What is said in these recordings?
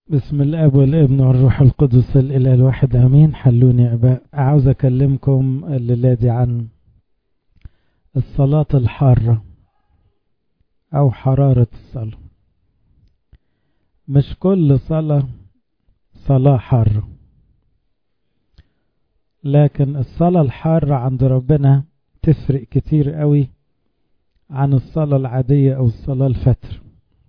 بسم الاب والابن والروح القدس الاله الواحد امين. حلوني يا اباء. عاوز اكلمكم الليله دي عن الصلاه الحاره او حراره الصلاه. مش كل صلاه حاره، لكن الصلاه الحاره عند ربنا تفرق كتير قوي عن الصلاه العاديه او الصلاه الفتر.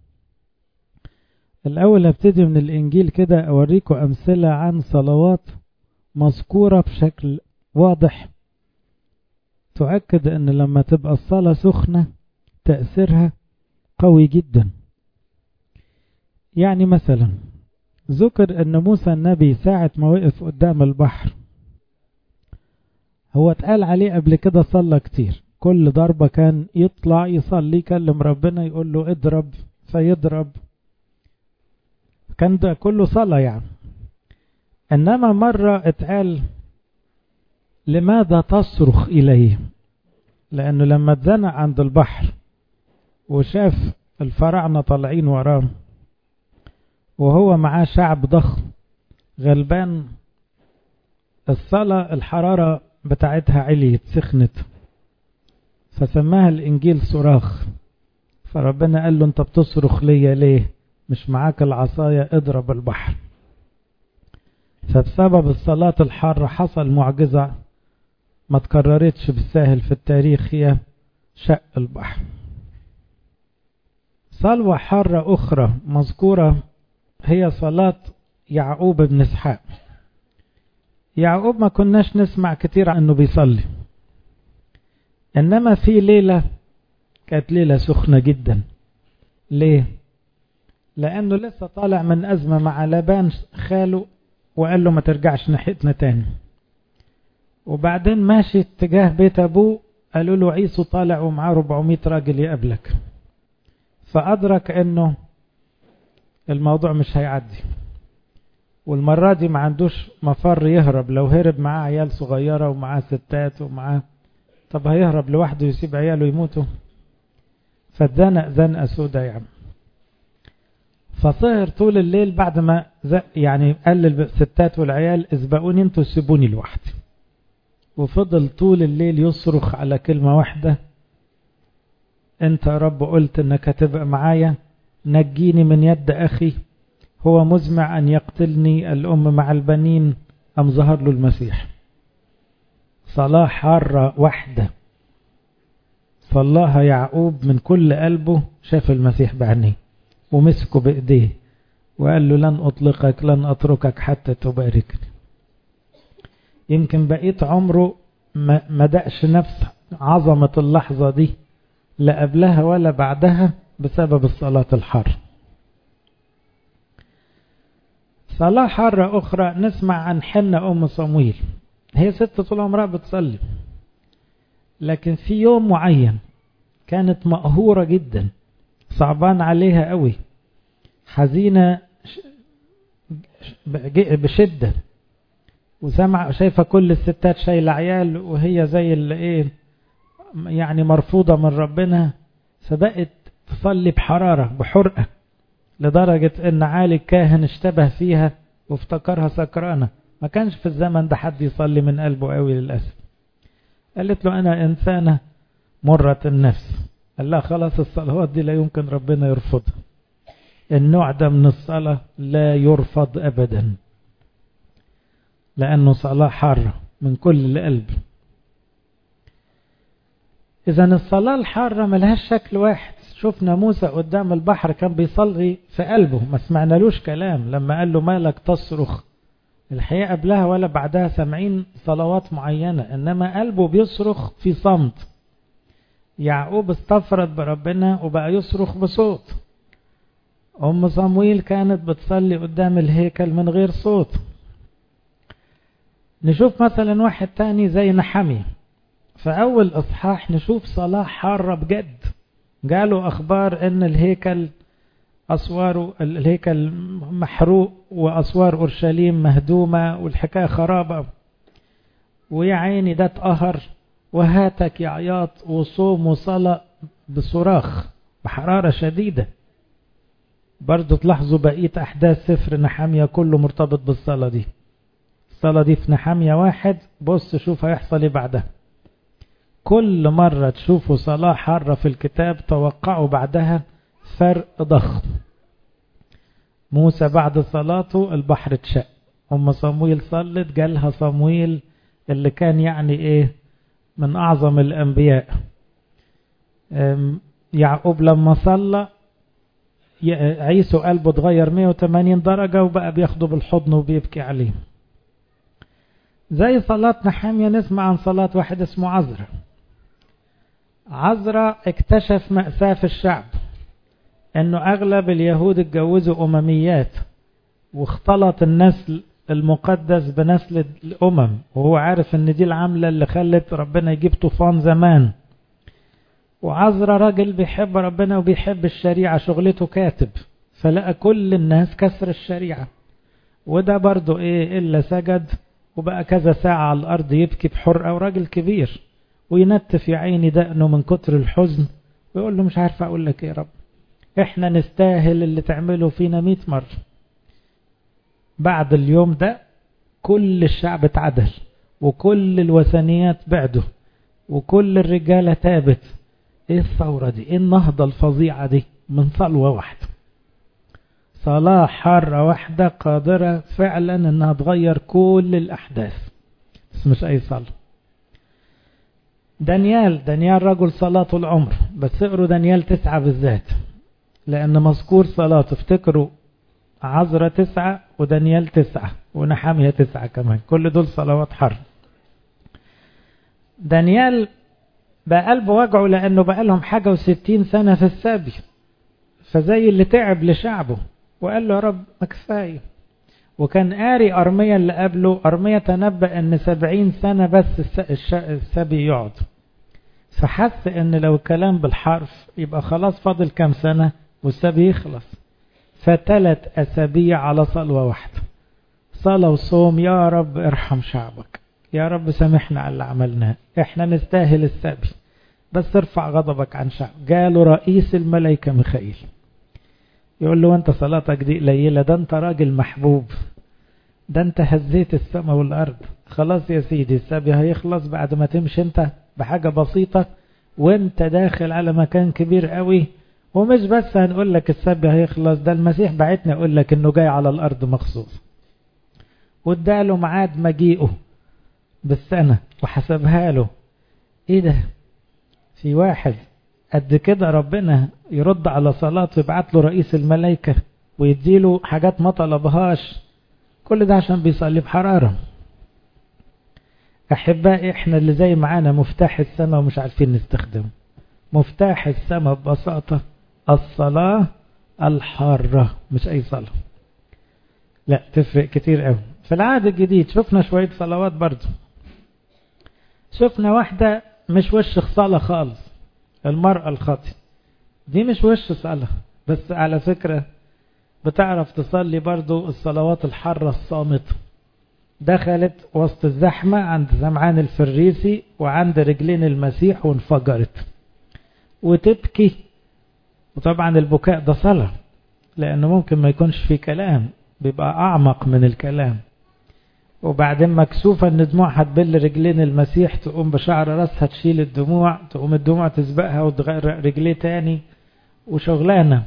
الأول هبتدي من الإنجيل كده أوريكم أمثلة عن صلوات مذكورة بشكل واضح تؤكد أن لما تبقى الصلاة سخنة تأثيرها قوي جدا. يعني مثلا ذكر أن موسى النبي ساعة ما وقف قدام البحر، هو اتقال عليه قبل كده صلى كتير، كل ضربة كان يطلع يصلي يكلم ربنا يقول له اضرب فيضرب، كان ده كله صلاة يعني. إنما مرة اتقال لماذا تصرخ إليه؟ لأنه لما اتزنق عند البحر وشاف الفراعنة طالعين وراه وهو معاه شعب ضخم غلبان، الصلاة الحرارة بتاعتها عليت سخنت، فسماها الإنجيل صراخ. فربنا قال له انت بتصرخ ليا ليه؟ مش معاك العصاية اضرب البحر. فبسبب الصلاة الحارة حصل معجزة ما تكررتش بالساهل في التاريخ، هي شق البحر. صلوة حارة أخرى مذكورة هي صلاة يعقوب بن إسحاق. يعقوب ما كناش نسمع كتير عنه بيصلي، إنما في ليلة كانت ليلة سخنة جدا. ليه؟ لأنه لسه طالع من أزمة مع لابان خاله وقال له ما ترجعش ناحيتنا تاني، وبعدين ماشي اتجاه بيت أبوه قالوا له عيسو طالع ومعاه 400 راجل يقابلك، فأدرك أنه الموضوع مش هيعدي، والمرة دي ما عندوش مفر يهرب. لو هرب معاه عيال صغيرة ومعاه ستات ومعاه، طب هيهرب لوحده يسيب عياله يموتوا؟ فاتزنق زنقة سودة يعني. فسهر طول الليل بعد ما يعني قال للستات والعيال اسبقوني انتوا سيبوني لوحدي، وفضل طول الليل يصرخ على كلمة واحدة: انت يا رب قلت انك هتبقى معايا، نجيني من يد اخي، هو مزمع ان يقتلني الام مع البنين ام ظهر له المسيح. صلاة حارة واحدة صلاها يعقوب من كل قلبه، شاف المسيح بعينيه ومسكه بايديه وقال له لن اطلقك لن اتركك حتى تباركني. يمكن بقيت عمره ما دقش نفس عظمة اللحظة دي لا قبلها ولا بعدها بسبب الصلاة الحارة. صلاة حارة أخرى نسمع عن حنة أم صمويل. هي ست طول عمرها بتصلي، لكن في يوم معين كانت مقهورة جدا، صعبان عليها قوي، حزينة بشدة، وسمع شايفة كل الستات شايلة عيال وهي زي اللي ايه يعني مرفوضة من ربنا، فبقت تصلي بحرارة بحرقة لدرجة ان عالي الكاهن اشتبه فيها وافتكرها سكرانة. ما كانش في الزمن ده حد يصلي من قلبه قوي للأسف. قالت له انا انسانة مرة النفس. قال لها خلاص الصلوات دي لا يمكن ربنا يرفضها، النوع ده من الصلاة لا يرفض ابدا، لأنه صلاة حارة من كل القلب. إذن الصلاة الحارة ملهاش شكل واحد. شفنا موسى قدام البحر كان بيصلي في قلبه، ما سمعنالوش كلام لما قال له مالك تصرخ. الحقيقة قبلها ولا بعدها سامعين صلوات معينة، إنما قلبه بيصرخ في صمت. يعقوب استفرد بربنا وبقى يصرخ بصوت. أم صمويل كانت بتصلي قدام الهيكل من غير صوت. نشوف مثلا واحد تاني زي نحمية في أول إصحاح، نشوف صلاة حارة بجد. قالوا أخبار أن الهيكل الهيكل محروق وأسوار أورشليم مهدومة والحكاية خرابة، ويا عيني ده اتقهر وهاتك يا عياط وصوم وصلاة بصراخ بحرارة شديدة. برضو تلاحظوا بقية أحداث سفر نحمية كله مرتبط بالصلاة دي. الصلاة دي في نحمية 1، بص شوف هيحصل ايه بعدها. كل مرة تشوفوا صلاة حارة في الكتاب توقعوا بعدها فرق ضخم. موسى بعد صلاته البحر اتشق، صمويل صلت جالها صمويل اللي كان يعني ايه من اعظم الانبياء. يعقوب لما صلى عيسو قلبه اتغير 180 درجة وبقى بياخده بالحضن وبيبكي عليه. زي صلاة نحمية نسمع عن صلاة واحد اسمه عزرا. عزرا اكتشف مأساة في الشعب، انه اغلب اليهود اتجوزوا امميات واختلط النسل المقدس بنسل الامم، وهو عارف ان دي العملة اللي خلت ربنا يجيب طوفان زمان. وعزرا راجل بيحب ربنا وبيحب الشريعة، شغلته كاتب، فلقى كل الناس كسر الشريعة، وده برضو ايه إلا سجد وبقى كذا ساعة على الأرض يبكي بحرقة، وراجل كبير وينتف يا عيني دقنه من كتر الحزن ويقول له مش عارف أقول لك يا رب، احنا نستاهل اللي تعمله فينا 100 مرة. بعد اليوم ده كل الشعب اتعدل، وكل الوثنيات بعده، وكل الرجالة تابت. ايه الثورة دي؟ ايه النهضة الفظيعة دي؟ من صلوة واحدة، صلاة حارة واحدة قادرة فعلا انها تغير كل الاحداث، بس مش اي صلاة. دانيال رجل صلاة العمر، بس اقروا دانيال 9 بالذات لان مذكور صلاة، افتكروا عزرا 9 ودانيال 9 ونحمية 9 كمان، كل دول صلوات حر. دانيال بقى قلبه وجعه لانه بقى لهم حاجة و60 سنة في السبي، فزي اللي تعب لشعبه وقال له يا رب ما كفاية. وكان قاري أرميا اللي قبله، أرميا تنبأ ان 70 سنة بس السبي يقعد، فحس ان لو الكلام بالحرف يبقى خلاص فاضل كام سنة والسبي يخلص. ف3 أسابيع على صلوة واحدة، صلاة وصوم، يا رب ارحم شعبك، يا رب سامحنا على اللي عملناه، احنا نستاهل السبي بس ارفع غضبك عن شعب. جاله رئيس الملائكة ميخائيل يقول له انت صلاتك دي قليلة، ده انت راجل محبوب، ده انت هزيت السماء والارض، خلاص يا سيدي السبي هيخلص بعد ما تمشي انت بحاجة بسيطة، وانت داخل على مكان كبير قوي. ومش بس هنقول لك السبي هيخلص، ده المسيح بعتنا يقول لك انه جاي على الارض مخصوص، واداله ميعاد مجيئه بالسنة وحسبها له. ايه ده؟ في واحد قد كده ربنا يرد على صلاته يبعت له رئيس الملائكة ويديله حاجات ما طلبهاش، كل ده عشان بيصلي بحرارة. أحبائي احنا اللي زي معانا مفتاح السماء ومش عارفين نستخدمه. مفتاح السماء ببساطة الصلاة الحارة، مش أي صلاة، لا تفرق كتير قوي. في العهد الجديد شفنا شوية صلوات برضو. شفنا واحدة مش وش صلاة خالص، المرأة الخاطئة دي مش وش صلاة، بس على فكرة بتعرف تصلي برضو الصلوات الحارة الصامتة. دخلت وسط الزحمة عند سمعان الفريسي وعند رجلين المسيح وانفجرت وتبكي. وطبعا البكاء ده صلاة، لأنه ممكن ما يكونش في كلام، بيبقى أعمق من الكلام. وبعدين مكسوفة ان دموعها تبل رجلين المسيح، تقوم بشعر راسها تشيل الدموع، تقوم الدموع تسبقها وتغير رجليه تاني، وشغلانة.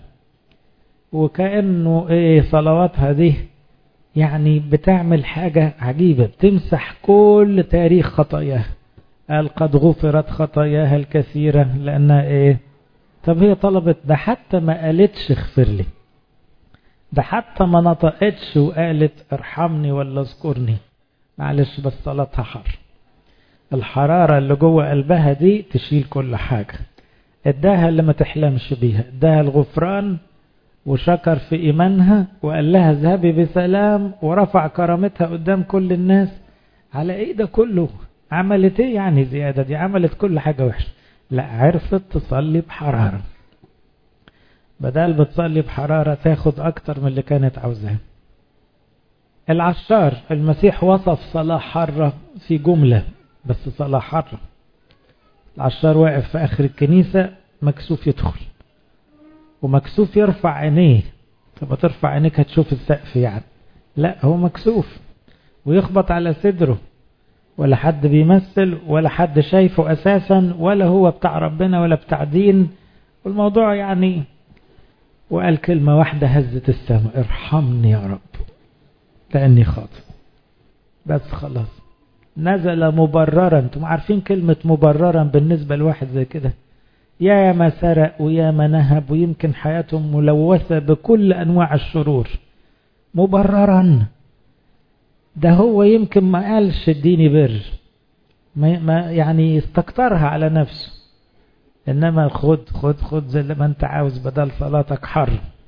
وكأنه ايه صلواتها دي يعني بتعمل حاجة عجيبة، بتمسح كل تاريخ خطاياها. قال قد غفرت خطاياها الكثيرة، لأنها ايه؟ طب هي طلبت ده، حتى ما قالتش اغفر لي، ده حتى ما نطقتش وقالت ارحمني ولا اذكرني، معلش بس صلاتها حر. الحرارة اللي جوه قلبها دي تشيل كل حاجة. اداها اللي ما تحلمش بيها، اداها الغفران وشكر في ايمانها وقال لها اذهبي بسلام، ورفع كرامتها قدام كل الناس. على ايه ده كله؟ عملت ايه يعني زيادة؟ دي عملت كل حاجة وحشة. لا، عرفت تصلي بحرارة، بدل بتصلي بحرارة تاخد اكتر من اللي كانت عاوزاه. العشار المسيح وصف صلاة حارة في جملة، بس صلاة حارة. العشار واقف في اخر الكنيسة مكسوف يدخل ومكسوف يرفع عينيه، طب ترفع عينيك هتشوف السقف يعني. لا، هو مكسوف ويخبط على صدره، ولا حد بيمثل ولا حد شايفه أساسا، ولا هو بتاع ربنا ولا بتاع دين، والموضوع يعني. وقال كلمة واحدة هزت السماء: ارحمني يا رب لأني خاطئ. بس خلاص نزل مبررا. انتم عارفين كلمة مبررا بالنسبة لواحد زي كده، يا ما سرق ويا ما نهب ويمكن حياتهم ملوثة بكل أنواع الشرور، مبررا. ده هو يمكن ما قالش اديني بر، ما يعني استكترها على نفسه، إنما خد زي ما انت عاوز بدل صلاتك حر.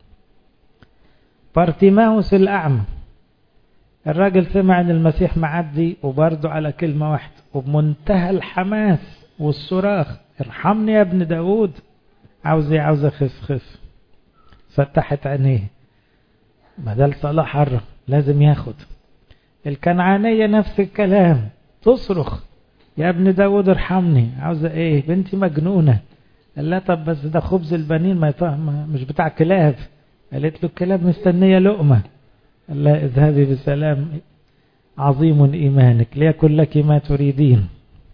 بارتيماوس الأعمى، الراجل سمع ان المسيح معدي وبرضه على كلمة واحدة وبمنتهى الحماس والصراخ: ارحمني يا ابن داود. عاوز ايه؟ عاوز خف. فتحت عينيه، بدل صلاة حرة لازم ياخد. الكنعانية نفس الكلام، تصرخ: يا ابن داود ارحمني. عاوزة ايه؟ بنتي مجنونة. قال لها طب بس ده خبز البنين مش بتاع كلاب. قالت له الكلاب مستنية لقمة. قال لها اذهبي بسلام، عظيم إيمانك، ليكن لك ما تريدين.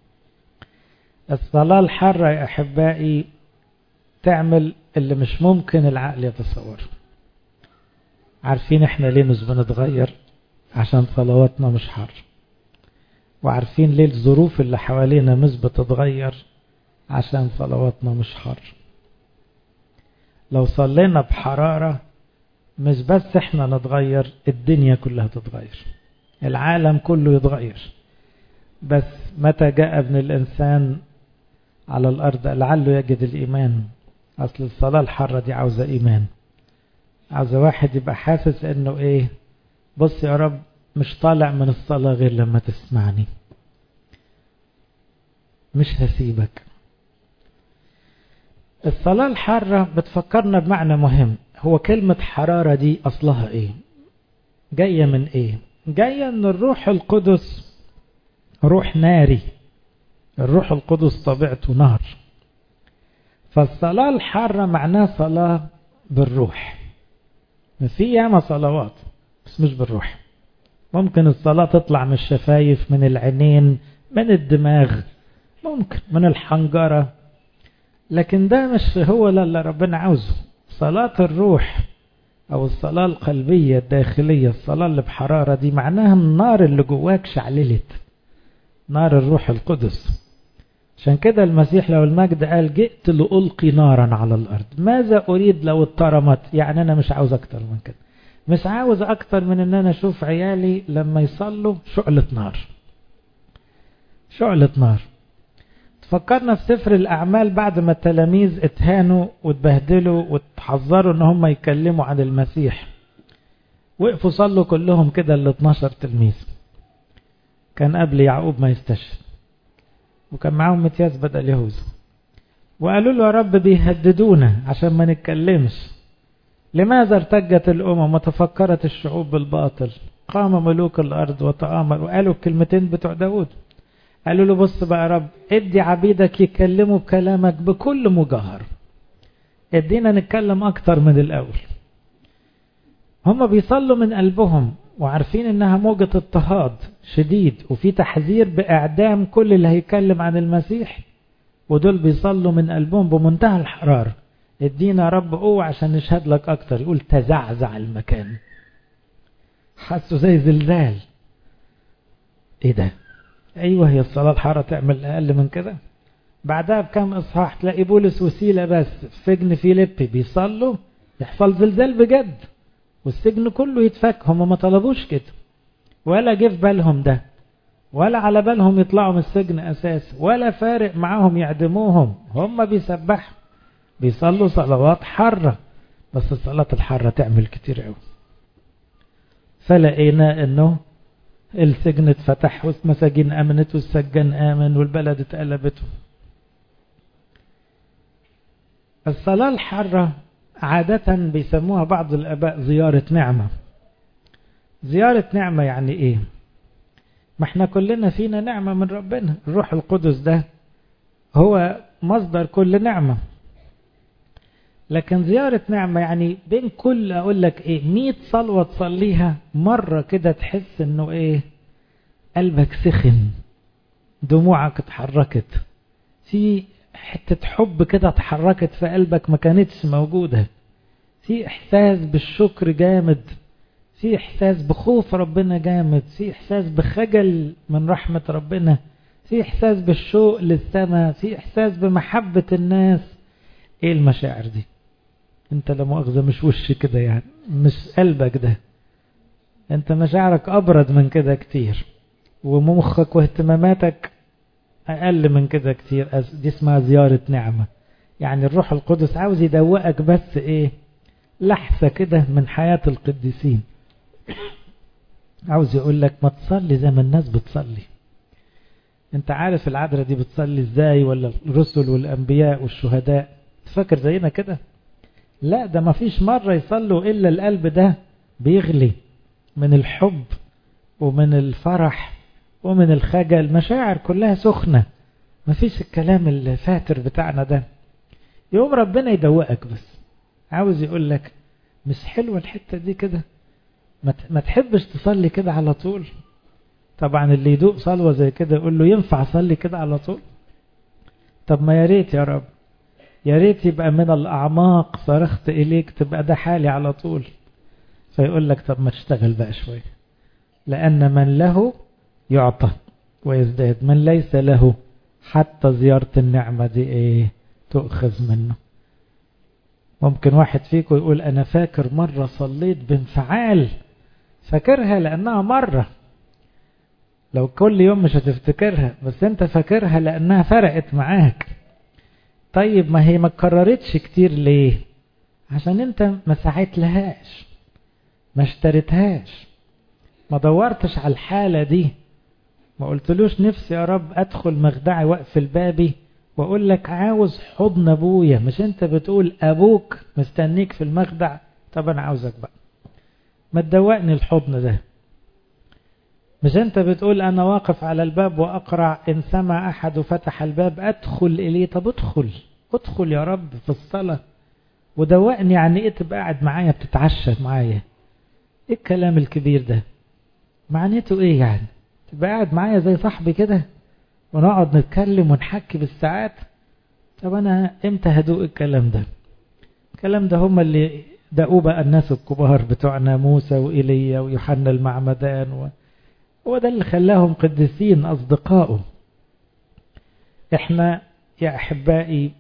الصلاة الحرة يا أحبائي تعمل اللي مش ممكن العقل يتصور. عارفين احنا ليه مش بنتغير؟ عشان صلواتنا مش حر. وعارفين ليه الظروف اللي حوالينا مش بتتغير؟ عشان صلواتنا مش حر. لو صلينا بحرارة مش بس احنا نتغير، الدنيا كلها تتغير، العالم كله يتغير. بس متى جاء ابن الإنسان على الأرض لعله يجد الإيمان. أصل الصلاة الحرة دي عاوزة إيمان، عاوزة واحد يبقى حاسس إنه إيه، بص يا رب مش طالع من الصلاة غير لما تسمعني، مش هسيبك. الصلاة الحرة بتفكرنا بمعنى مهم. هو كلمة حرارة دي أصلها إيه؟ جاية من إيه؟ جاية من الروح القدس، روح ناري. الروح القدس طبيعته نار. فالصلاة الحارة معناه صلاة بالروح. في ياما صلوات بس مش بالروح. ممكن الصلاة تطلع من الشفايف، من العينين، من الدماغ، ممكن من الحنجرة، لكن ده مش هو اللي ربنا عاوزه. صلاة الروح أو الصلاة القلبية الداخلية، الصلاة اللي بحرارة دي معناها النار اللي جواك شعللت، نار الروح القدس. عشان كده المسيح لو المجد قال: جئت لألقي نارا على الأرض. ماذا أريد لو اترمت؟ يعني أنا مش عاوز أكتر من كده، مش عاوز أكتر من أن أنا أشوف عيالي لما يصلوا شعلة نار، شعلة نار. تفكرنا في سفر الأعمال بعد ما التلاميذ اتهانوا واتبهدلوا وتحذروا أن هم يكلموا عن المسيح، وقفوا صلوا كلهم كده ال 12 تلميذ. كان قبل يعقوب ما يستشهد، وكان معاهم متياس بدل يهوذا، وقالوا له: يا رب بيهددونا عشان ما نتكلمش. لماذا ارتجت الأمم وتفكرت الشعوب بالباطل؟ قام ملوك الأرض وتآمر. وقالوا الكلمتين بتوع داود. قالوا له: بص بقى يا رب، ادي عبيدك يكلموا بكلامك بكل مجاهر، ادينا نتكلم أكتر من الأول. هم بيصلوا من قلبهم وعارفين انها موجة اضطهاد شديد، وفي تحذير بإعدام كل اللي هيكلم عن المسيح، ودول بيصلوا من قلبهم بمنتهى الحرارة: ادينا يا رب قوة عشان نشهد لك اكتر. يقول تزعزع المكان، حسوا زي زلزال. ايه ده؟ ايوه، هي الصلاة الحارة تعمل اقل من كده؟ بعدها بكم اصحاح تلاقي بولس وسيلة بس في سجن فيليبي بيصلوا، يحصل زلزال بجد والسجن كله يتفك. هم ما طلبوش كده، ولا جه في بالهم ده، ولا على بالهم يطلعوا من السجن اساس، ولا فارق معاهم يعدموهم. هم بيسبحوا بيصلوا صلوات حرة. بس الصلاة الحرة تعمل كتير قوي. فلقينا انه السجن اتفتح والمساجين امنت والسجان امن والبلد اتقلبت. الصلاة الحرة عادة بيسموها بعض الآباء زيارة نعمة. زيارة نعمة يعني ايه؟ ما احنا كلنا فينا نعمة من ربنا. الروح القدس ده هو مصدر كل نعمة، لكن زيارة نعمة يعني بين كل أقول لك إيه 100 صلوة تصليها مرة كده تحس إنه إيه قلبك سخن، دموعك اتحركت، في حتة حب كده اتحركت في قلبك ما كانتش موجودة، في إحساس بالشكر جامد، في إحساس بخوف ربنا جامد، في إحساس بخجل من رحمة ربنا، في إحساس بالشوق للسماء، في إحساس بمحبة الناس. إيه المشاعر دي؟ أنت لا مؤاخذة مش وش كده يعني، مش قلبك ده، أنت مشاعرك أبرد من كده كتير، ومخك واهتماماتك أقل من كده كتير. دي اسمها زيارة نعمة. يعني الروح القدس عاوز يدوقك بس إيه لحظة كده من حياة القديسين، عاوز يقول لك ما تصلي زي ما الناس بتصلي. انت عارف العذراء دي بتصلي ازاي، ولا الرسل والانبياء والشهداء؟ تفكر زينا كده؟ لا، ده ما فيش مرة يصلوا الا القلب ده بيغلي من الحب ومن الفرح ومن الخجل، مشاعر كلها سخنة، ما فيش الكلام الفاتر بتاعنا ده. يوم ربنا يدوقك بس، عاوز يقول لك مش حلوة الحتة دي كده، ما تحبش تصلي كده على طول؟ طبعا اللي يدوق صلوة زي كده يقول له ينفع أصلي كده على طول؟ طب ما يا ريت يا رب، يا ريت يبقى من الأعماق صرخت إليك تبقى ده حالي على طول. فيقول لك طب ما تشتغل بقى شوية، لأن من له يعطى ويزداد، من ليس له حتى زيارة النعمة دي إيه تؤخذ منه. ممكن واحد فيكم يقول أنا فاكر مرة صليت بانفعال، فاكرها لأنها مرة، لو كل يوم مش هتفتكرها، بس انت فاكرها لأنها فرقت معاك. طيب ما هي ما اتكررتش كتير ليه؟ عشان انت ما سعيت لهاش، ما اشتريتهاش، ما دورتش على الحالة دي، ما قلتلوش نفسي يا رب ادخل مخدعي واقفل بابي واقول لك عاوز حضن ابويا. مش انت بتقول ابوك مستنيك في المخدع؟ طب انا عاوزك بقى ما تدوقني الحضن ده. مش انت بتقول انا واقف على الباب واقرع، ان سمع احد فتح الباب ادخل اليه؟ طب ادخل يا رب في الصلاة ودوقني يعني ايه تبقى قاعد معايا بتتعشى معايا. ايه الكلام الكبير ده؟ معناته ايه يعني؟ تبقى قاعد معايا زي صاحبي كده ونقعد نتكلم ونحكي بالساعات؟ طب انا امتى هدوق الكلام ده؟ الكلام ده هم اللي دقوه بقى الناس الكبار بتوعنا، موسى وإيليا ويوحنا المعمدان، هو ده اللي خلاهم قديسين أصدقائه. احنا يا أحبائي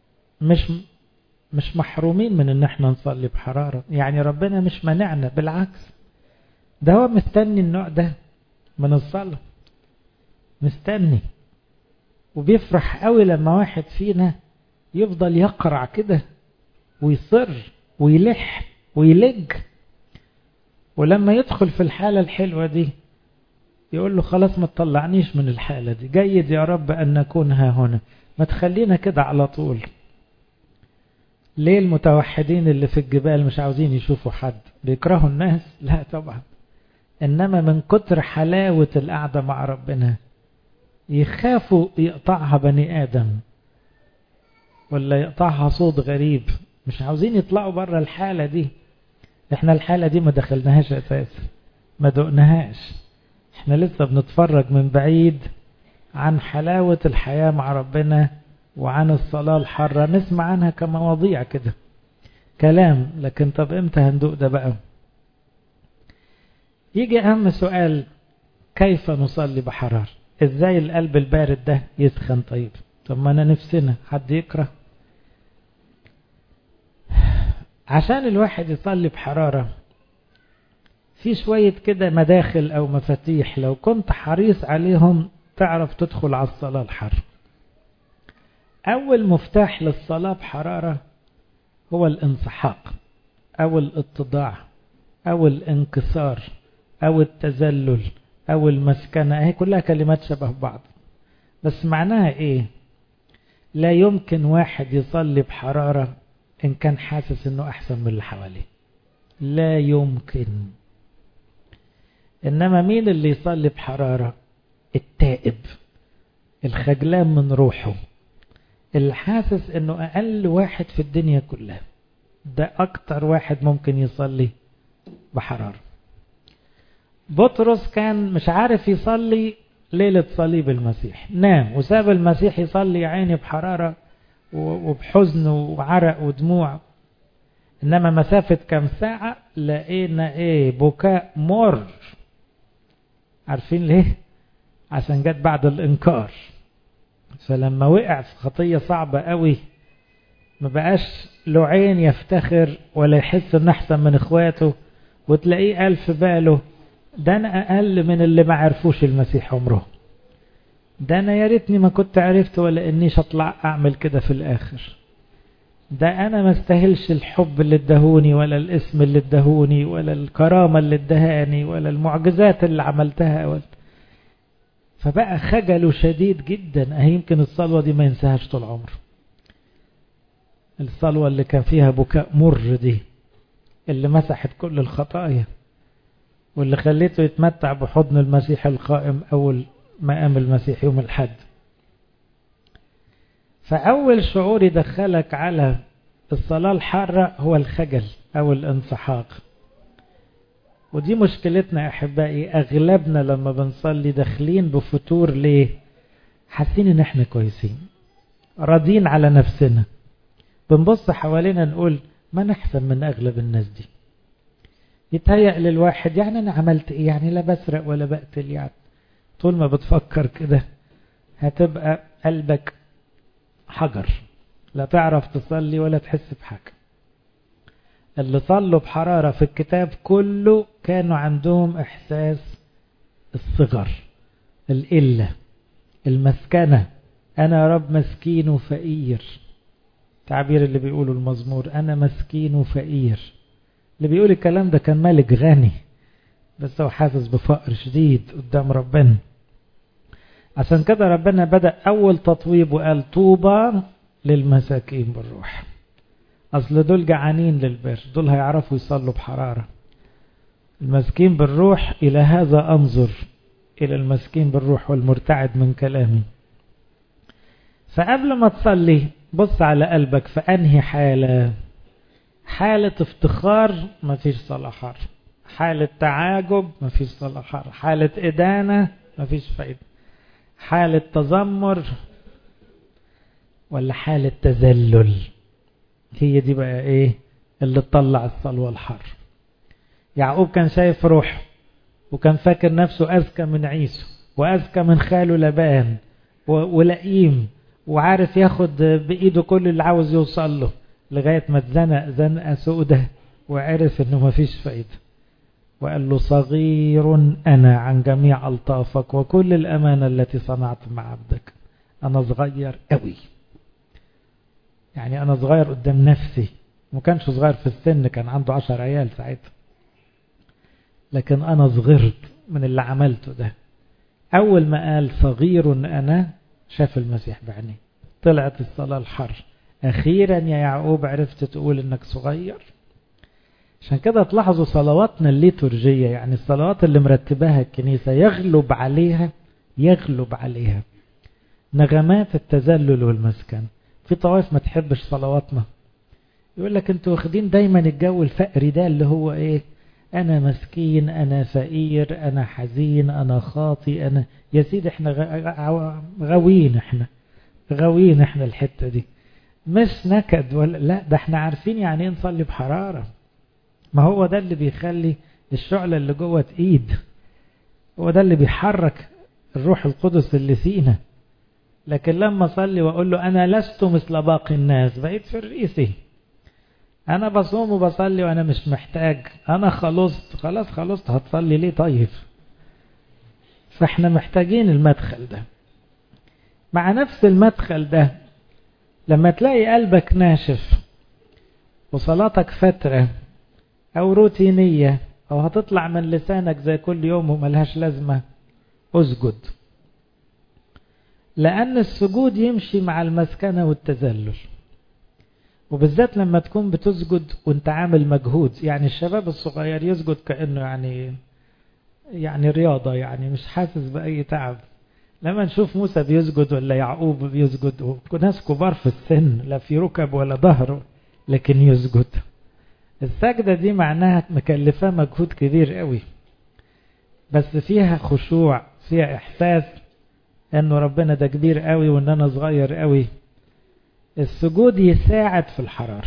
مش محرومين من ان احنا نصلي بحرارة، يعني ربنا مش منعنا، بالعكس ده هو مستني النوع ده من الصلاة، مستني وبيفرح قوي لما واحد فينا يفضل يقرع كده ويصر ويلح ويلج، ولما يدخل في الحالة الحلوة دي يقول له خلاص ما تطلعنيش من الحالة دي، جيد يا رب أن نكون ها هنا، ما تخلينا كده على طول. ليه المتوحدين اللي في الجبال مش عاوزين يشوفوا حد؟ بيكرهوا الناس؟ لا طبعا، إنما من كتر حلاوة القعدة مع ربنا يخافوا يقطعها بني آدم ولا يقطعها صوت غريب، مش عاوزين يطلعوا بره الحالة دي. احنا الحالة دي ما دخلناهاش أساسا، ما دقناهاش، احنا لسه بنتفرج من بعيد عن حلاوة الحياة مع ربنا وعن الصلاة الحرة، نسمع عنها كمواضيع كده كلام، لكن طب امتى هندوق ده بقى؟ يجي أهم سؤال، كيف نصلي بحرار؟ ازاي القلب البارد ده يسخن؟ طيب طب ما انا نفسنا حد يكره. عشان الواحد يصلي بحرارة في شوية كده مداخل او مفاتيح، لو كنت حريص عليهم تعرف تدخل على الصلاة الحر. اول مفتاح للصلاة بحرارة هو الانسحاق او الاتضاع او الانكسار او التذلل او المسكنة. هي كلها كلمات شبه بعض، بس معناها ايه؟ لا يمكن واحد يصلي بحرارة ان كان حاسس انه احسن من اللي حواليه، لا يمكن. انما مين اللي يصلي بحرارة؟ التائب الخجلان من روحه، اللي حاسس انه اقل واحد في الدنيا كلها، ده أكتر واحد ممكن يصلي بحرارة. بطرس كان مش عارف يصلي ليلة صليب المسيح، نام وساب المسيح يصلي يا عيني بحرارة وبحزن وعرق ودموع. إنما مسافة كم ساعة لقينا بكاء مر. عارفين ليه؟ عشان جت بعد الإنكار. فلما وقع في خطية صعبة قوي ما بقاش له عين يفتخر ولا يحس انه احسن من اخواته، وتلاقيه ألف باله ده انا اقل من اللي ما عرفوش المسيح عمره، ده انا يا ريتني ما كنت عرفت ولا انيش اطلع اعمل كده في الاخر، ده انا ما استاهلش الحب اللي ادهوني ولا الاسم اللي ادهوني ولا الكرامة اللي ادهاني ولا المعجزات اللي عملتها فبقى خجله شديد جدا. يمكن الصلوة دي ما ينساهاش طول عمره، الصلوة اللي كان فيها بكاء مر دي، اللي مسحت كل الخطايا واللي خليته يتمتع بحضن المسيح القائم أول ما قام المسيح يوم الحد. فأول شعور يدخلك على الصلاة الحارة هو الخجل أو الانسحاق. ودي مشكلتنا أحبائي، أغلبنا لما بنصلي داخلين بفتور. ليه؟ حاسين إن احنا كويسين، راضين على نفسنا، بنبص حوالينا نقول ما نحسن من أغلب الناس دي. يتهيأ للواحد يعني أنا عملت إيه؟ يعني لا بسرق ولا بقتل. يعني طول ما بتفكر كده هتبقى قلبك حجر، لا تعرف تصلي ولا تحس بحاجة. اللي صلوا بحرارة في الكتاب كله كانوا عندهم إحساس الصغر، القلة، المسكنة. أنا يا رب مسكين وفقير، تعبير اللي بيقولوا المزمور أنا مسكين وفقير. اللي بيقول الكلام ده كان ملك غني بس هو حاسس بفقر شديد قدام ربنا. عشان كده ربنا بدأ أول تطويب وقال طوبى للمساكين بالروح. أصل دول جعانين للبر، دول هيعرفوا يصلوا بحرارة. المسكين بالروح إلى هذا أنظر، إلى المسكين بالروح والمرتعد من كلامي. فقبل ما تصلي بص على قلبك في أنهي حالة. حالة افتخار ما فيش صلاة حر، حالة تعاجب ما فيش صلاة حر، حالة إدانة ما فيش فايدة، حالة تذمر ولا حالة تذلل. هي دي بقى اللي تطلع الصلوة الحر. يعقوب كان شايف روحه وكان فاكر نفسه أذكى من عيسو وأذكى من خاله لبان ولئيم، وعارف ياخد بإيده كل اللي عاوز يوصل له، لغاية ما اتزنق زنقة سودة وعرف انه ما فيش فايدة، وقال له صغير أنا عن جميع ألطافك وكل الأمانة التي صنعت مع عبدك. أنا صغير قوي، يعني أنا صغير قدام نفسي، ما كانش صغير في السن، كان عنده 10 عيال ساعتها، لكن أنا صغرت من اللي عملته ده. أول ما قال صغير أنا شاف المسيح بعينيه، طلعت الصلاة الحر. أخيرا يا يعقوب عرفت تقول إنك صغير. عشان كده تلاحظوا صلواتنا الليتورجية، يعني الصلوات اللي مرتباها الكنيسة يغلب عليها نغمات التذلل والمسكن. في طوائف ما تحبش صلواتنا، يقول لك انتوا واخدين دايما الجو الفقري ده اللي هو انا مسكين، انا فقير، انا حزين، انا خاطي، انا يا سيدي احنا غاويين احنا الحتة دي، مش نكد ولا لا، ده احنا عارفين يعني نصلي بحرارة. ما هو ده اللي بيخلي الشعلة اللي جوه تقيد، هو ده اللي بيحرك الروح القدس اللي فينا. لكن لما صلي واقول له انا لست مثل باقي الناس، بقيت في الرئيسي، انا بصوم وبصلي وانا مش محتاج، انا خلصت هتصلي ليه طيب؟ فاحنا محتاجين المدخل ده. مع نفس المدخل ده لما تلاقي قلبك ناشف وصلاتك فترة او روتينية او هتطلع من لسانك زي كل يوم وملهاش لازمة، اسجد. لأن السجود يمشي مع المسكنة والتذلل، وبالذات لما تكون بتسجد وانت عامل مجهود. يعني الشباب الصغير يسجد كأنه يعني رياضة، يعني مش حاسس بأي تعب. لما نشوف موسى بيسجد ولا يعقوب بيسجد، ناس كبار في السن لا في ركب ولا ظهر، لكن يسجد السجدة دي معناها مكلفة مجهود كبير قوي، بس فيها خشوع، فيها إحساس أنه ربنا ده كبير قوي وأن أنا صغير قوي. السجود يساعد في الحرارة،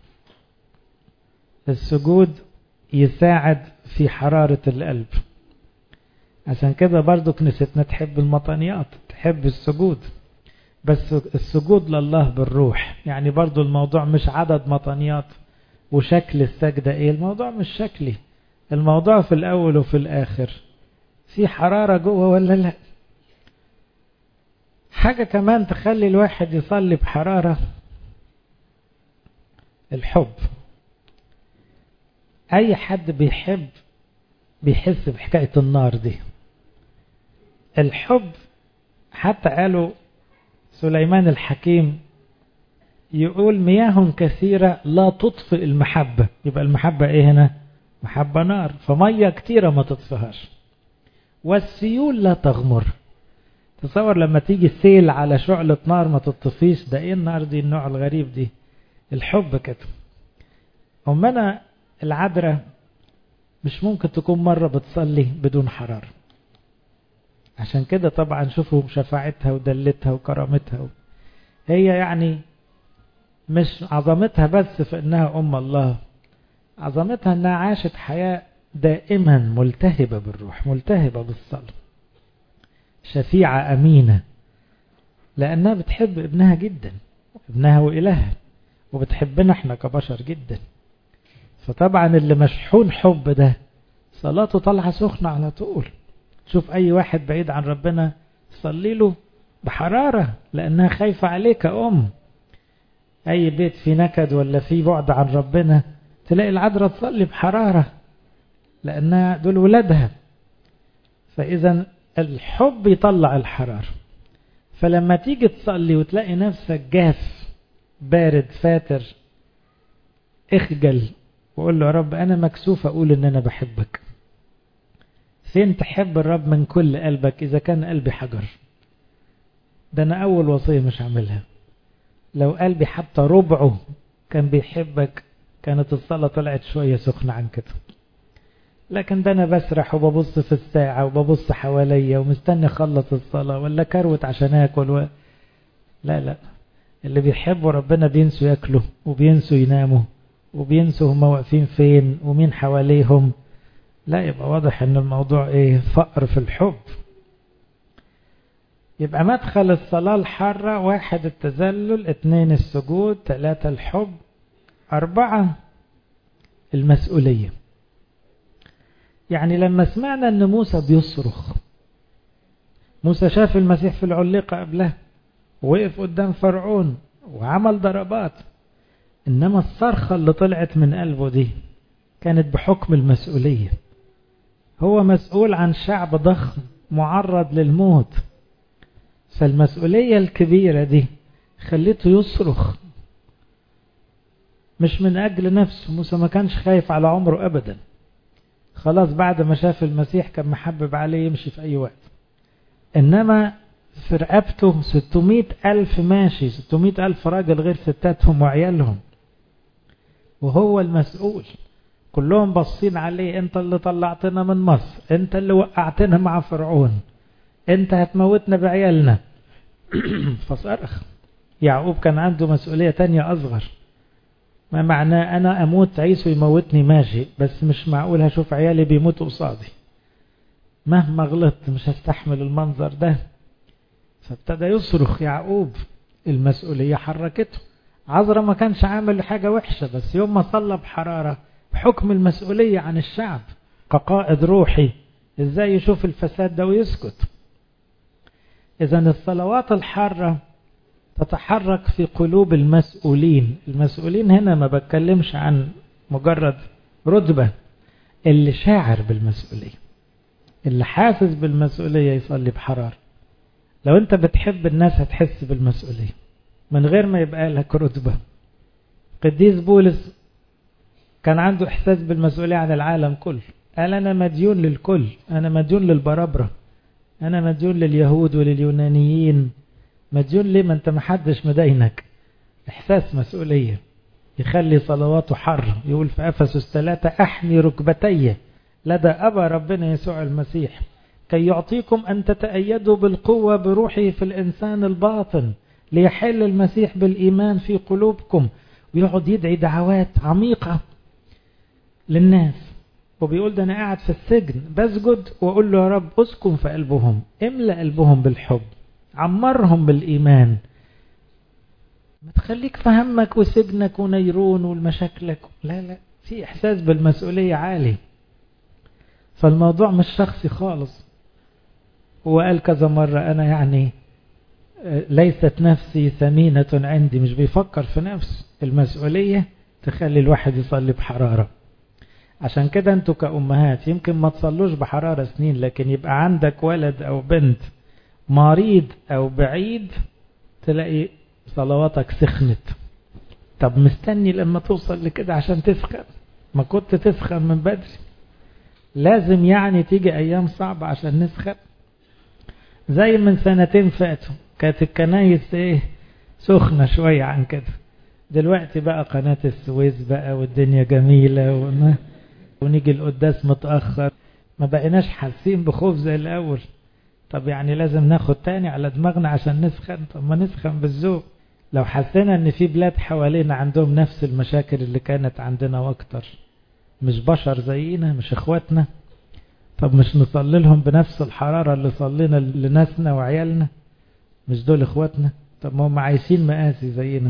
السجود يساعد في حرارة القلب. عشان كده برضو كنيستنا تحب المطانيات، تحب السجود، بس السجود لله بالروح. يعني برضو الموضوع مش عدد مطانيات وشكل السجدة ايه، الموضوع مش شكلي، الموضوع في الأول وفي الآخر في حرارة جوه ولا لا. حاجة كمان تخلي الواحد يصلي بحرارة، الحب. أي حد بيحب بيحس بحكاية النار دي. الحب حتى قالوا سليمان الحكيم يقول مياه كثيرة لا تطفئ المحبة. يبقى المحبة ايه هنا؟ محبة نار، فمية كتيرة ما تطفئهاش. والسيول لا تغمر. تصور لما تيجي سيل على شعلة نار ما تطفيش، ده ايه النار دي، النوع الغريب دي. الحب كده. أمنا العذراء مش ممكن تكون مرة بتصلي بدون حرارة. عشان كده طبعا شوفوا شفاعتها ودلتها وكرامتها. هي يعني مش عظمتها بس في انها ام الله، عظمتها انها عاشت حياة دائما ملتهبة بالروح، ملتهبة بالصلاة، شفيعة امينة، لانها بتحب ابنها جدا، ابنها وإلهها، وبتحبنا احنا كبشر جدا. فطبعا اللي مشحون حب ده صلاته طالعة سخنة على طول. تشوف اي واحد بعيد عن ربنا صلي له بحرارة، لانها خايفة عليك كأم. اي بيت في نكد ولا في بعد عن ربنا تلاقي العذراء تصلي بحرارة، لانها دول ولادها. فاذا الحب يطلع الحرارة. فلما تيجي تصلي وتلاقي نفسك جاف بارد فاتر، اخجل وقول له يا رب انا مكسوف اقول ان انا بحبك. فين تحب الرب من كل قلبك اذا كان قلبي حجر؟ ده انا اول وصية مش عاملها. لو قلبي حتى ربعه كان بيحبك كانت الصلاة طلعت شوية سخنة عن كده. لكن ده انا بسرح وببص في الساعة وببص حواليا ومستني اخلص الصلاة ولا كروت عشان اكل لا لا. اللي بيحبوا ربنا بينسوا ياكلوا وبينسوا يناموا وبينسوا هم واقفين فين ومين حواليهم. لا، يبقى واضح ان الموضوع ايه، فقر في الحب. يبقى مدخل الصلاة الحارة: 1 التذلل، 2 السجود، 3 الحب، 4 المسؤولية. يعني لما سمعنا ان موسى بيصرخ، موسى شاف المسيح في العليقة قبله ووقف قدام فرعون وعمل ضربات، انما الصرخة اللي طلعت من قلبه دي كانت بحكم المسؤولية. هو مسؤول عن شعب ضخم معرض للموت، فالمسؤولية الكبيرة دي خليته يصرخ، مش من أجل نفسه. موسى ما كانش خايف على عمره أبدا، خلاص بعد ما شاف المسيح كان محبب عليه يمشي في أي وقت. إنما في رقبته 600,000 ماشي، 600,000 راجل غير ستاتهم وعيالهم، وهو المسؤول. كلهم باصين عليه: انت اللي طلعتنا من مصر، انت اللي وقعتنا مع فرعون، انت هتموتنا بعيالنا. فصرخ. يعقوب كان عنده مسؤولية تانية أصغر، ما معناه أنا أموت عيسو يموتني ماشي، بس مش معقول هشوف عيالي بيموتوا قصادي، مهما غلطت مش هستحمل المنظر ده. فابتدى يصرخ يعقوب، المسؤولية حركته. عذرا ما كانش عامل حاجة وحشة، بس يوم ما صلى بحرارة بحكم المسؤولية عن الشعب كقائد روحي، ازاي يشوف الفساد ده ويسكت. إذن الصلوات الحارة تتحرك في قلوب المسؤولين. المسؤولين هنا ما بتكلمش عن مجرد رتبة، اللي شاعر بالمسؤولية، اللي حاسس بالمسؤولية يصلي بحرارة. لو انت بتحب الناس هتحس بالمسؤولية من غير ما يبقى لك رتبة. قديس بولس كان عنده إحساس بالمسؤولية عن العالم كله، قال أنا مديون للكل، أنا مديون للبرابرة، أنا مديون لليهود ولليونانيين. مديون ليه؟ ما أنت محدش مدينك. إحساس مسؤولية. يخلي صلواته حر. يقول في أفسس 3 أحني ركبتي لدى أبا ربنا يسوع المسيح كي يعطيكم أن تتأيدوا بالقوة بروحه في الإنسان الباطن ليحل المسيح بالإيمان في قلوبكم. ويقعد يدعي دعوات عميقة للناس، وبيقول ده أنا قاعد في السجن بسجد وأقول له يا رب أسكن في قلبهم، املأ قلبهم بالحب، عمرهم بالإيمان، ما تخليك في همك وسجنك ونيرون والمشاكلك. لا لا، في إحساس بالمسؤولية عالي. فالموضوع مش شخصي خالص. هو قال كذا مرة أنا يعني ليست نفسي ثمينة عندي، مش بيفكر في نفسه. المسؤولية تخلي الواحد يصلي بحرارة. عشان كده انتوا كأمهات يمكن ما تصلوش بحرارة سنين، لكن يبقى عندك ولد أو بنت مريض أو بعيد تلاقي صلواتك سخنت. طب مستني لما توصل لكده عشان تسخن؟ ما كنت تسخن من بدري. لازم يعني تيجي أيام صعبة عشان نسخن. زي من 2 فاتوا كانت الكنايس سخنة شوية عن كده. دلوقتي بقى قناة السويس بقى والدنيا جميلة ونيجي القداس متأخر، ما بقيناش حاسين بخوف زي الأول. طب يعني لازم ناخد تاني على دماغنا عشان نسخن؟ طب ما نسخن بالذوق. لو حسينا ان في بلاد حوالينا عندهم نفس المشاكل اللي كانت عندنا واكتر، مش بشر زينا، مش اخواتنا، طب مش نصلي لهم بنفس الحرارة اللي صلينا لناسنا وعيالنا؟ مش دول اخواتنا؟ طب ما هم عايشين مقاسي زينا.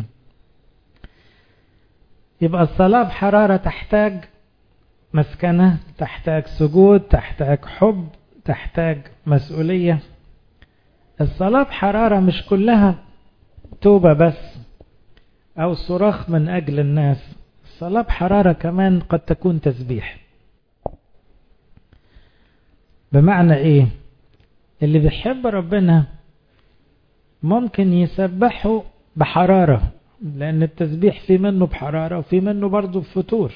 يبقى الصلاة بحرارة تحتاج مسكنة، تحتاج سجود، تحتاج حب، تحتاج مسؤولية. الصلاة بحرارة مش كلها توبة بس أو صراخ من أجل الناس. الصلاة بحرارة كمان قد تكون تسبيح. بمعنى إيه؟ اللي بيحب ربنا ممكن يسبحه بحرارة، لأن التسبيح في منه بحرارة وفي منه برضو بفتور.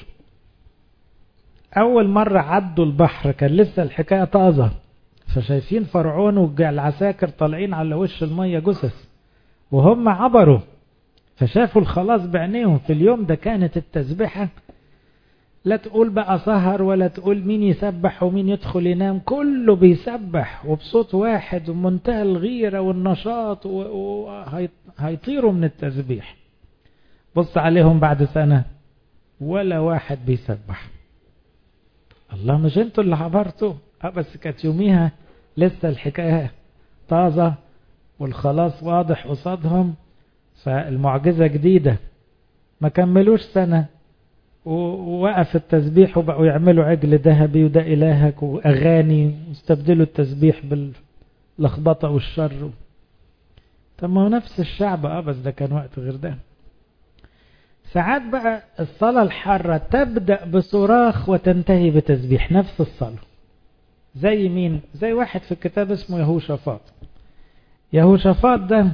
أول مرة عدوا البحر كان لسه الحكاية طازة، فشايفين فرعون والعساكر طالعين على وش المية جثث، وهم عبروا فشافوا الخلاص بعينيهم. في اليوم ده كانت التسبيحة لا تقول بقى سهر ولا تقول مين يسبح ومين يدخل ينام، كله بيسبح وبصوت واحد ومنتهى الغيرة والنشاط وهيطيروا من التسبيح. بص عليهم بعد سنة ولا واحد بيسبح. الله، مش انتوا اللي عبرتوا؟ بس كانت يوميها لسه الحكاية طازة والخلاص واضح قصادهم، فالمعجزة جديدة. ما كملوش سنة ووقف التسبيح وبقوا يعملوا عجل ذهبي وده إلهك وأغاني، واستبدلوا التسبيح باللخبطة والشر. طب ما هو نفس الشعب، بس ده كان وقت غير ده. ساعات بقى الصلاة الحارة تبدأ بصراخ وتنتهي بتسبيح، نفس الصلاة. زي مين؟ زي واحد في الكتاب اسمه يهوشافاط. يهوشافاط ده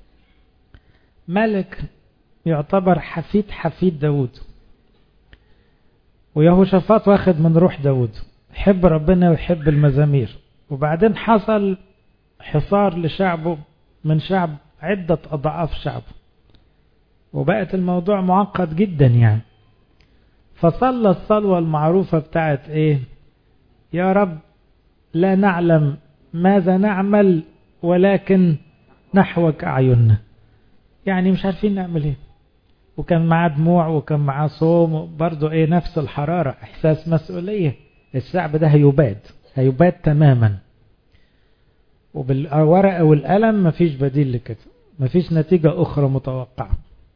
ملك يعتبر حفيد داود، ويهوشافاط واخد من روح داود، يحب ربنا ويحب المزامير. وبعدين حصل حصار لشعبه من شعب عدة أضعاف شعبه، وبقت الموضوع معقد جدا يعني. فصلى الصلوة المعروفة بتاعت ايه؟ يا رب لا نعلم ماذا نعمل ولكن نحوك أعيننا. يعني مش عارفين نعمل ايه. وكان معاه دموع وكان معاه صوم برضو نفس الحرارة، احساس مسؤولية. الشعب ده هيباد تماما، وبالورقة والقلم مفيش بديل لكده، مفيش نتيجة أخرى متوقعة.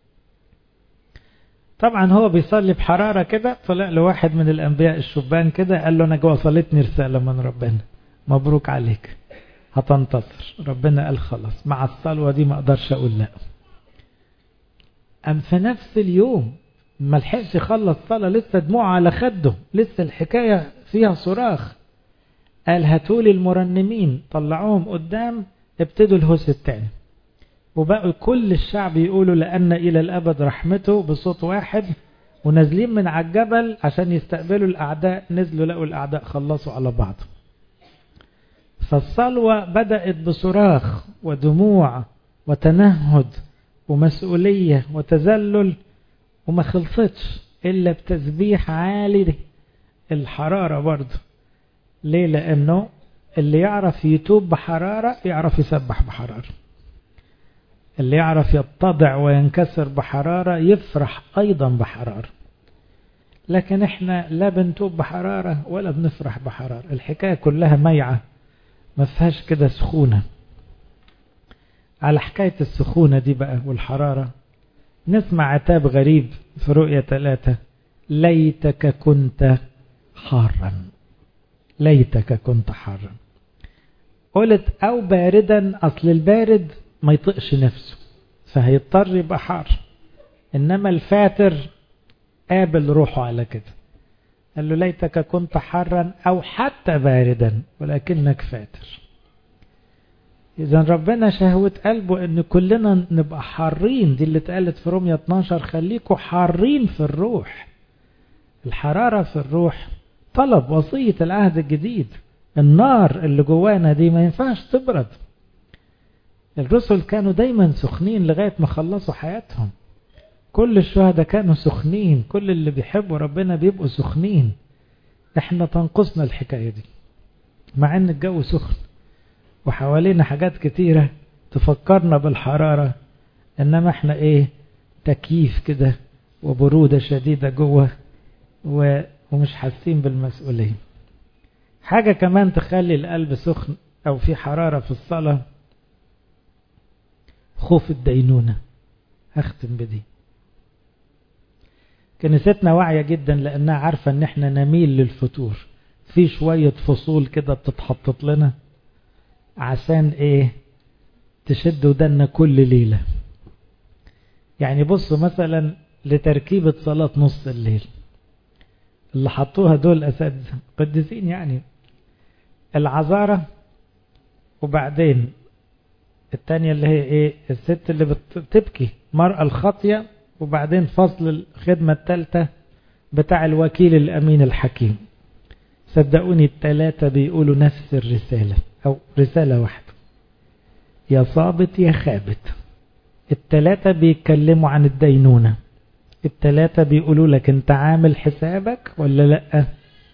طبعا هو بيصلي بحرارة كده، طلع له واحد من الأنبياء الشبان كده قال له أنا وصلتني رسالة من ربنا، مبروك عليك هتنتصر. ربنا قال خلاص، مع الصلوة دي ما أقدرش أقول لا. أم في نفس اليوم ما لحقش يخلص صلاة، لسه دموع على خده، لسه الحكاية فيها صراخ، قال هاتولي المرنمين، طلعوهم قدام، ابتدوا الهوس التاني، وبقوا كل الشعب يقولوا لأن إلى الأبد رحمته بصوت واحد. ونازلين من على الجبل عشان يستقبلوا الأعداء، نزلوا لقوا الأعداء خلصوا على بعض. فالصلوة بدأت بصراخ ودموع وتنهد ومسؤولية وتذلل، وما خلصتش إلا بتسبيح عالي الحرارة برضه. ليه؟ لأنه اللي يعرف يتوب بحرارة يعرف يسبح بحرارة، اللي يعرف يتضع وينكسر بحرارة يفرح أيضا بحرارة. لكن احنا لا بنتوب بحرارة ولا بنفرح بحرارة، الحكاية كلها ميعة ما فيهاش كده سخونة. على حكاية السخونة دي بقى والحرارة نسمع عتاب غريب في رؤية 3: ليتك كنت حارا، ليتك كنت حارا. قلت أو باردا، أصل البارد ما يطقش نفسه فهيضطر يبقى حار، إنما الفاتر قابل روحه على كده. قال له ليتك كنت حارا أو حتى باردا ولكنك فاتر. إذا ربنا شهوة قلبه إن كلنا نبقى حارين، دي اللي اتقالت في رومية 12: خليكوا حارين في الروح. الحرارة في الروح طلب وصية العهد الجديد. النار اللي جوانا دي ما ينفعش تبرد. الرسل كانوا دايما سخنين لغاية ما خلصوا حياتهم. كل الشهداء كانوا سخنين، كل اللي بيحبوا ربنا بيبقوا سخنين. احنا تنقصنا الحكاية دي مع ان الجو سخن وحوالينا حاجات كتيرة تفكرنا بالحرارة، انما احنا ايه، تكييف كده وبرودة شديدة جوه ومش حاسين بالمسؤولية. حاجة كمان تخلي القلب سخن او في حرارة في الصلاة: خوف الدينونة. هختم بدي. كنيستنا واعية جدا لانها عارفة ان احنا نميل للفتور، في شوية فصول كده بتتحطط لنا عشان ايه، تشد ودنا كل ليلة. يعني بصوا مثلا لتركيبة صلاة نص الليل اللي حطوها دول أساتذة قديسين، يعني العذارة، وبعدين التانية اللي هي ايه، الست اللي بتبكي مرأة الخاطية، وبعدين فصل الخدمة الثالثة بتاع الوكيل الأمين الحكيم. صدقوني الثلاثة بيقولوا نفس الرسالة أو رسالة واحدة: يا صابت يا خابت. الثلاثة بيتكلموا عن الدينونة، الثلاثة بيقولوا لك انت عامل حسابك ولا لأ،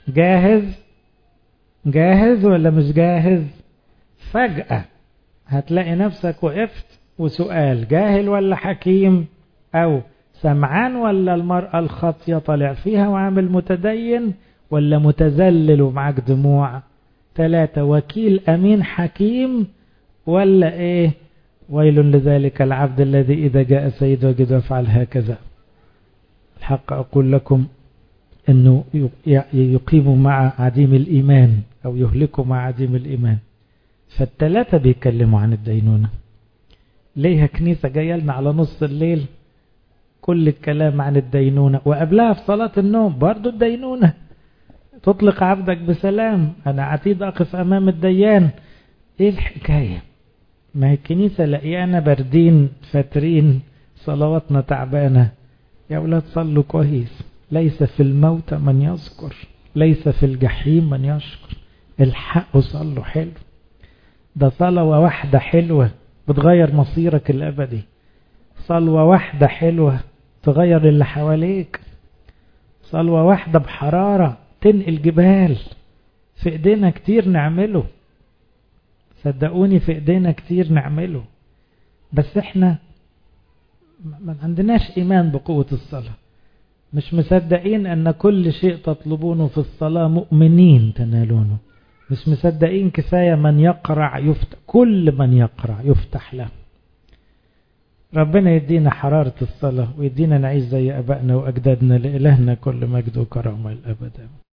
جاهز ولا مش جاهز. فجأة هتلاقي نفسك وقفت وسؤال: جاهل ولا حكيم، أو سمعان ولا المرأة الخاطية طالع فيها وعامل متدين، ولا متذلل ومعك دموع. 3: وكيل أمين حكيم، ولا إيه، ويل لذلك العبد الذي إذا جاء سيده يجد يفعل هكذا. الحق أقول لكم أنه يقيم مع عديم الإيمان أو يهلك مع عديم الإيمان. فالثلاثة بيتكلموا عن الدينونة. ليها كنيسة جاية لنا على نص الليل كل الكلام عن الدينونة، وقبلها في صلاة النوم برضو الدينونة: تطلق عبدك بسلام، أنا عتيد أقف أمام الديان. إيه الحكاية؟ ما هي الكنيسة لقيانا باردين فاترين، صلواتنا تعبانة. يا أولاد صلوا كويس. ليس في الموت من يذكر، ليس في الجحيم من يشكر. الحق صلوا حلو، ده صلوة واحدة حلوة بتغير مصيرك الأبدي. صلوة واحدة حلوة تغير اللي حواليك. صلوة واحدة بحرارة تنقل جبال. في ايدينا كتير نعمله، صدقوني في ايدينا كتير نعمله، بس احنا ما عندناش ايمان بقوة الصلاة. مش مصدقين ان كل شيء تطلبونه في الصلاة مؤمنين تنالونه. مش مصدقين كفاية من يقرع يفتح، كل من يقرع يفتح له. ربنا يدينا حرارة الصلاة ويدينا نعيش زي أبائنا وأجدادنا. لإلهنا كل مجد وكرامة الأبد.